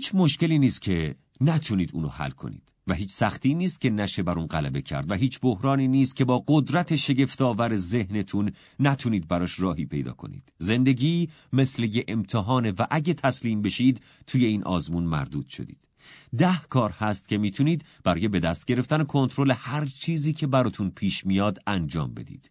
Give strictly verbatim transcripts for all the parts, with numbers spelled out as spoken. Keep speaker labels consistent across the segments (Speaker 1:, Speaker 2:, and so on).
Speaker 1: هیچ مشکلی نیست که نتونید اونو حل کنید و هیچ سختی نیست که نشه بر اون غلبه کرد و هیچ بحرانی نیست که با قدرت شگفت‌آور ذهنتون نتونید براش راهی پیدا کنید. زندگی مثل یه امتحانه و اگه تسلیم بشید توی این آزمون مردود شدید. ده کار هست که میتونید برای به دست گرفتن کنترل هر چیزی که براتون پیش میاد انجام بدید.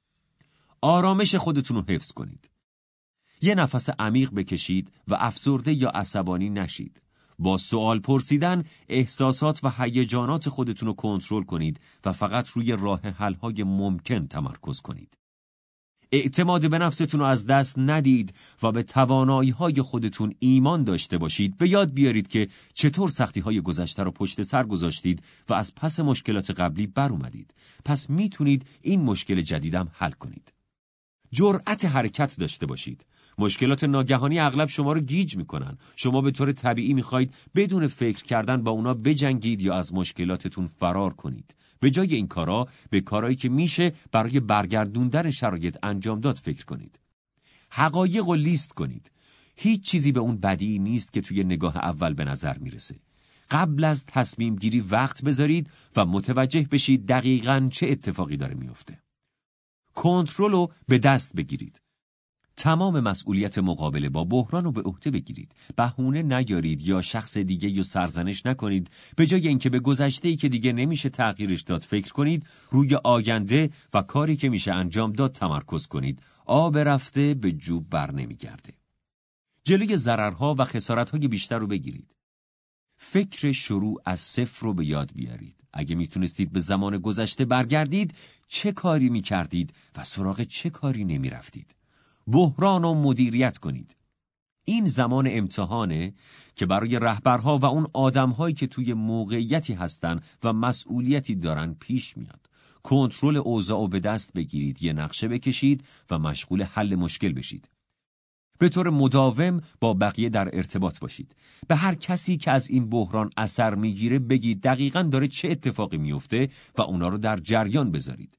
Speaker 1: آرامش خودتون رو حفظ کنید. یه نفس عمیق بکشید و افسرده یا عصبانی نشید. با سوال پرسیدن احساسات و هیجانات خودتون رو کنترل کنید و فقط روی راه حل‌های ممکن تمرکز کنید. اعتماد به نفستون رو از دست ندید و به توانایی‌های خودتون ایمان داشته باشید. به یاد بیارید که چطور سختی‌های گذشته رو پشت سر گذاشتید و از پس مشکلات قبلی بر اومدید. پس میتونید این مشکل جدیدم حل کنید. جرأت حرکت داشته باشید. مشکلات ناگهانی اغلب شما رو گیج میکنن. شما به طور طبیعی میخواید بدون فکر کردن با اونا بجنگید یا از مشکلاتتون فرار کنید. به جای این کارا به کارهایی که میشه برای برگردوندن شرایط انجام داد فکر کنید. حقایق رو لیست کنید. هیچ چیزی به اون بدی نیست که توی نگاه اول به نظر میرسه. قبل از تصمیم گیری وقت بذارید و متوجه بشید دقیقاً چه اتفاقی داره میفته. کنترل رو به دست بگیرید. تمام مسئولیت مقابله با بحران رو به عهده بگیرید. بهونه نیارید یا شخص دیگه رو سرزنش نکنید. به جای اینکه به گذشته‌ای که دیگه نمیشه تغییرش داد فکر کنید، روی آینده و کاری که میشه انجام داد تمرکز کنید. آب رفته به جوب بر نمیگرده. جلوی ضررها و خسارت‌های بیشتر رو بگیرید. فکر شروع از صفر رو به یاد بیارید. اگه میتونستید به زمان گذشته برگردید، چه کاری میکردید و سراغ چه کاری نمیرفتید؟ بحران و مدیریت کنید. این زمان امتحانه که برای رهبرها و اون آدمهایی که توی موقعیتی هستن و مسئولیتی دارن پیش میاد. کنترل اوضاع رو به دست بگیرید، یه نقشه بکشید و مشغول حل مشکل بشید. به طور مداوم با بقیه در ارتباط باشید. به هر کسی که از این بحران اثر میگیره بگید دقیقاً داره چه اتفاقی میفته و اونا رو در جریان بذارید.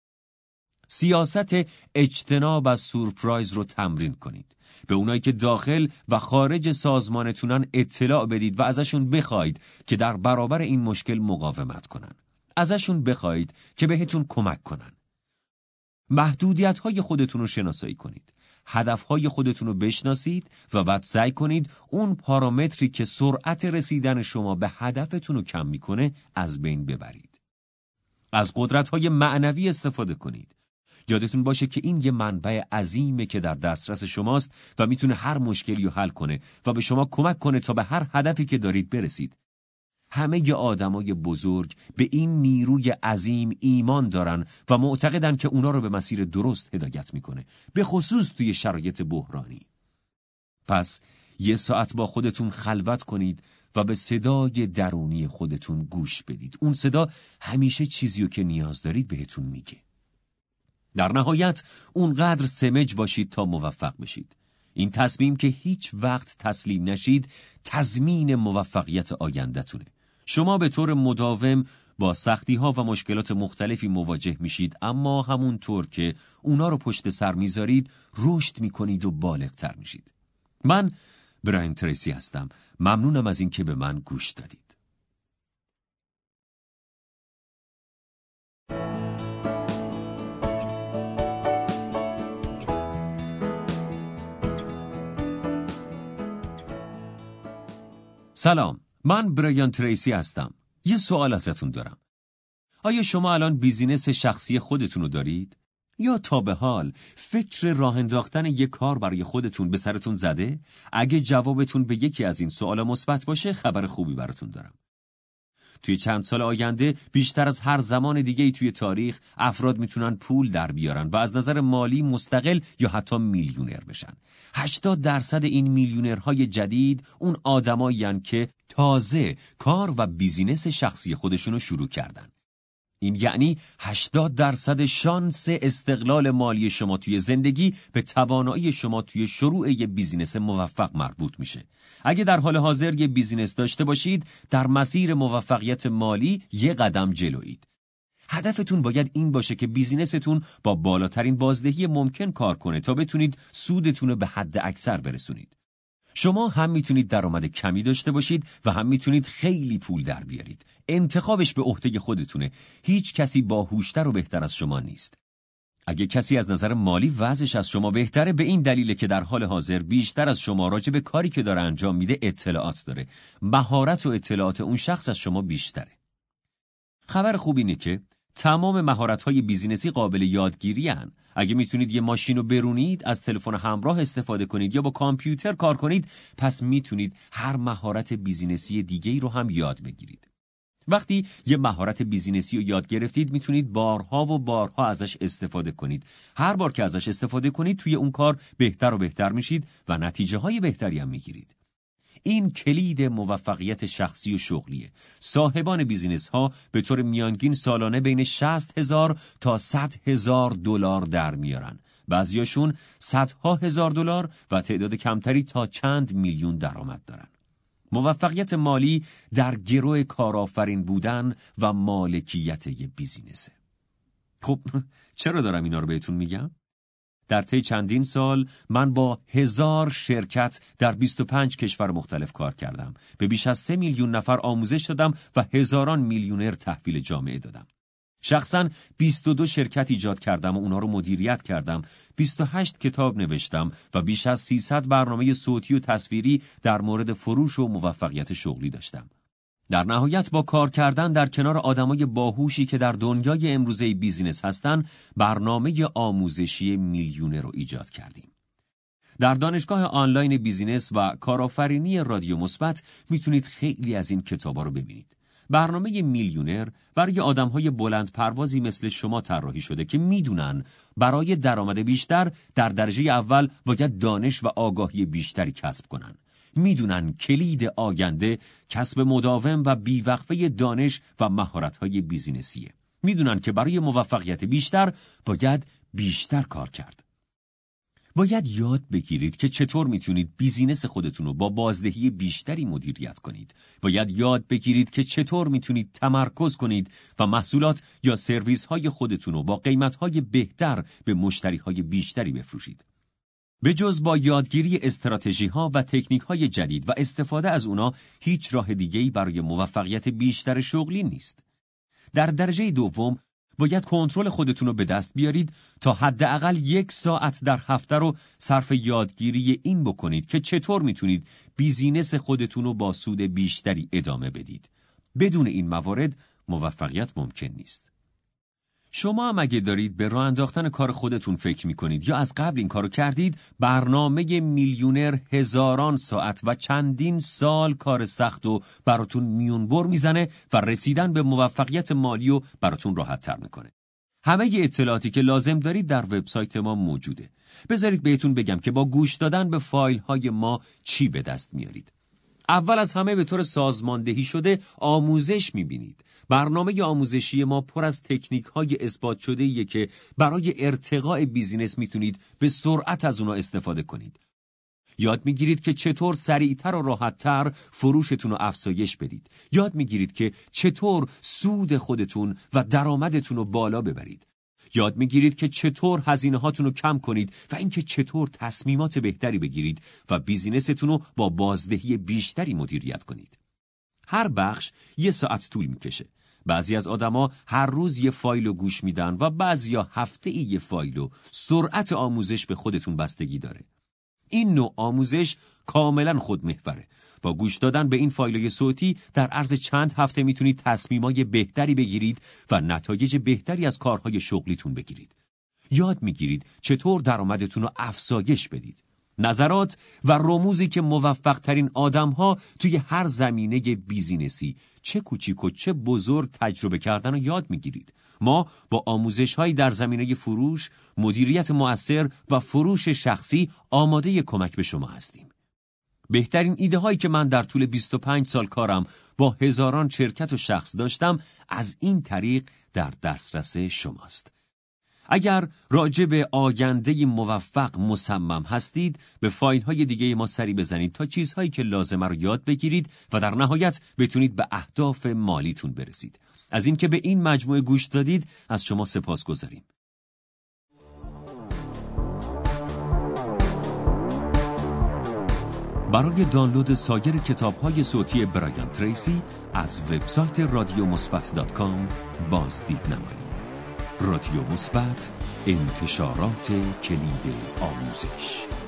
Speaker 1: سیاست اجتناب از سورپرایز رو تمرین کنید. به اونایی که داخل و خارج سازمانتونن اطلاع بدید و ازشون بخواید که در برابر این مشکل مقاومت کنن. ازشون بخواید که بهتون کمک کنن. محدودیت‌های خودتون رو شناسایی کنید. هدفهای خودتون رو بشناسید و بعد سعی کنید اون پارامتری که سرعت رسیدن شما به هدفتون رو کم میکنه از بین ببرید. از قدرت‌های معنوی استفاده کنید. یادتون باشه که این یه منبع عظیمه که در دسترس شماست و میتونه هر مشکلی رو حل کنه و به شما کمک کنه تا به هر هدفی که دارید برسید. همه ی آدمای بزرگ به این نیروی عظیم ایمان دارن و معتقدن که اونا رو به مسیر درست هدایت میکنه، به خصوص توی شرایط بحرانی. پس یه ساعت با خودتون خلوت کنید و به صدای درونی خودتون گوش بدید. اون صدا همیشه چیزیو که نیاز دارید بهتون میگه. در نهایت اونقدر سمج باشید تا موفق بشید. این تصمیم که هیچ وقت تسلیم نشید تضمین موفقیت آینده‌تونه. شما به طور مداوم با سختی‌ها و مشکلات مختلفی مواجه میشید، اما همونطور که اونا رو پشت سر میذارید رشد میکنید و بالغتر میشید. من برایان تریسی هستم. ممنونم از این که به من گوش دادید. سلام، من برایان تریسی هستم. یه سوال ازتون دارم. آیا شما الان بیزینس شخصی خودتون رو دارید؟ یا تا به حال فکر راه انداختن یک کار برای خودتون به سرتون زده؟ اگه جوابتون به یکی از این سوالا مثبت باشه، خبر خوبی براتون دارم. توی چند سال آینده بیشتر از هر زمان دیگه‌ای توی تاریخ افراد میتونن پول در بیارن و از نظر مالی مستقل یا حتی میلیونر بشن. هشتاد درصد این میلیونرهای جدید اون آدمایین که تازه کار و بیزینس شخصی خودشونو شروع کردن. این یعنی هشتاد درصد شانس استقلال مالی شما توی زندگی به توانایی شما توی شروع یه بیزینس موفق مربوط میشه. اگه در حال حاضر یه بیزینس داشته باشید، در مسیر موفقیت مالی یه قدم جلویید. هدفتون باید این باشه که بیزینستون با بالاترین بازدهی ممکن کار کنه تا بتونید سودتون رو به حد اکثر برسونید. شما هم میتونید درآمد کمی داشته باشید و هم میتونید خیلی پول در بیارید. انتخابش به عهده خودتونه. هیچ کسی باهوشتر و بهتر از شما نیست. اگه کسی از نظر مالی وضعش از شما بهتره، به این دلیله که در حال حاضر بیشتر از شما راجع به کاری که داره انجام میده اطلاعات داره. مهارت و اطلاعات اون شخص از شما بیشتره. خبر خوب اینه که تمام مهارت‌های بیزینسی قابل یادگیری هن. اگه میتونید یه ماشین رو برونید، از تلفن همراه استفاده کنید یا با کامپیوتر کار کنید، پس میتونید هر مهارت بیزینسی دیگه‌ای رو هم یاد بگیرید. وقتی یه مهارت بیزینسی رو یاد گرفتید، میتونید بارها و بارها ازش استفاده کنید. هر بار که ازش استفاده کنید، توی اون کار بهتر و بهتر میشید و نتیجه های بهتری هم میگیرید. این کلید موفقیت شخصی و شغلیه. صاحبان بیزینس ها به طور میانگین سالانه بین شصت هزار تا صد هزار دلار در میارن. بعضیاشون صدها هزار دلار و تعداد کمتری تا چند میلیون درآمد دارن. موفقیت مالی در گروه کارآفرین بودن و مالکیت یه بیزینسه. خب چرا دارم اینا رو بهتون میگم؟ در طی چندین سال من با هزار شرکت در بیست و پنج کشور مختلف کار کردم. به بیش از سه میلیون نفر آموزش دادم و هزاران میلیونر تحویل جامعه دادم. شخصاً بیست و دو شرکت ایجاد کردم و اونا رو مدیریت کردم. بیست و هشت کتاب نوشتم و بیش از سیصد برنامه صوتی و تصویری در مورد فروش و موفقیت شغلی داشتم. در نهایت با کار کردن در کنار آدمای باهوشی که در دنیای امروزه بیزینس هستن، برنامه آموزشی میلیونر رو ایجاد کردیم. در دانشگاه آنلاین بیزینس و کارآفرینی رادیو مثبت میتونید خیلی از این کتابا رو ببینید. برنامه میلیونر برای آدمهای بلند پروازی مثل شما طراحی شده که میدونن برای درآمد بیشتر در درجه اول باید دانش و آگاهی بیشتری کسب کنن. میدونن کلید آینده کسب مداوم و بیوقفه دانش و مهارت‌های بیزینسیه. میدونن که برای موفقیت بیشتر باید بیشتر کار کرد. باید یاد بگیرید که چطور میتونید بیزینس خودتون رو با بازدهی بیشتری مدیریت کنید. باید یاد بگیرید که چطور میتونید تمرکز کنید و محصولات یا سرویس‌های خودتون رو با قیمت‌های بهتر به مشتری‌های بیشتری بفروشید. به جز با یادگیری استراتژی‌ها و تکنیک‌های جدید و استفاده از اونا، هیچ راه دیگه‌ای برای موفقیت بیشتر شغلی نیست. در درجه دوم، باید کنترل خودتون رو به دست بیارید تا حداقل یک ساعت در هفته رو صرف یادگیری این بکنید که چطور میتونید بیزینس خودتون رو با سود بیشتری ادامه بدید. بدون این موارد موفقیت ممکن نیست. شما هم اگه دارید به راه انداختن کار خودتون فکر میکنید یا از قبل این کارو کردید، برنامه میلیونر هزاران ساعت و چندین سال کار سخت و براتون میونبر میزنه و رسیدن به موفقیت مالی رو براتون راحت تر میکنه. همه ی اطلاعاتی که لازم دارید در وبسایت ما موجوده. بذارید بهتون بگم که با گوش دادن به فایل های ما چی به دست میارید. اول از همه به طور سازماندهی شده آموزش میبینید. برنامه آموزشی ما پر از تکنیک های اثبات شده‌ایه که برای ارتقاء بیزینس میتونید به سرعت از اونا استفاده کنید. یاد میگیرید که چطور سریعتر و راحتتر فروشتون رو افزایش بدید. یاد میگیرید که چطور سود خودتون و درآمدتون رو بالا ببرید. یاد میگیرید که چطور هزینه هاتون رو کم کنید و اینکه چطور تصمیمات بهتری بگیرید و بیزینستون رو با بازدهی بیشتری مدیریت کنید. هر بخش یه ساعت طول میکشه. بعضی از آدما هر روز یه فایل رو گوش میدن و بعضیا هفته ای یه فایل رو. سرعت آموزش به خودتون بستگی داره. این نوع آموزش کاملا خودمحوره. با گوش دادن به این فایل‌های صوتی در عرض چند هفته میتونید تصمیمای بهتری بگیرید و نتایج بهتری از کارهای شغلیتون بگیرید. یاد میگیرید چطور درآمدتون رو افزایش بدید. نظرات و رموزی که موفق ترین آدم‌ها توی هر زمینه بیزینسی چه کوچیک و چه بزرگ تجربه کردن رو یاد میگیرید. ما با آموزش‌هایی در زمینه فروش، مدیریت مؤثر و فروش شخصی آماده کمک به شما هستیم. بهترین ایده هایی که من در طول بیست و پنج سال کارم با هزاران شرکت و شخص داشتم از این طریق در دسترس شماست. اگر راجع به آینده موفق مصمم هستید، به فایل های دیگه ما سری بزنید تا چیزهایی که لازمه رو یاد بگیرید و در نهایت بتونید به اهداف مالیتون برسید. از اینکه به این مجموعه گوش دادید از شما سپاسگزاریم. برای دانلود سایر کتاب‌های صوتی برایان تریسی از وبسایت رادیو مثبت دات کام بازدید نمایید. رادیو مثبت، انتشارات کلید آموزش.